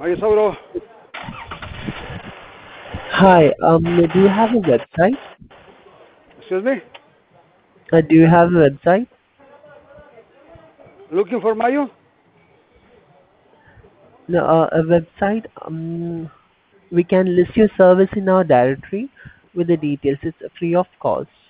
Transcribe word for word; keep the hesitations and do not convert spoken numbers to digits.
Oye, Sauro, Hi, um, do you have a website? excuse me, Uh, do you have a website? looking for Mayo? No, uh, a website. Um, we can list your service in our directory with the details. It's free of cost.